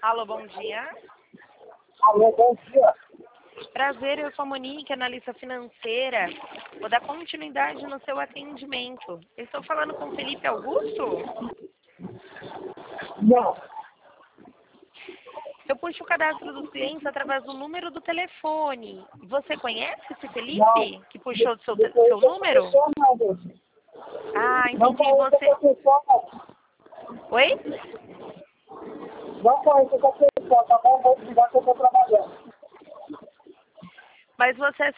Alô, bom dia. Alô, bom dia. Prazer, eu sou a Monique, analista financeira. Vou dar continuidade no seu atendimento. Eu estou falando com o Felipe Augusto? Não, Eu puxo o cadastro dos clientes através do número do telefone. Você conhece esse Felipe não. que puxou o seu Depois essa número? pessoa não, moço. Ah, Não entendi. conheço Você... essa pessoa, não. Oi? Não conheço essa pessoa, tá bom? Vou desligar que eu tô trabalhando. Mas você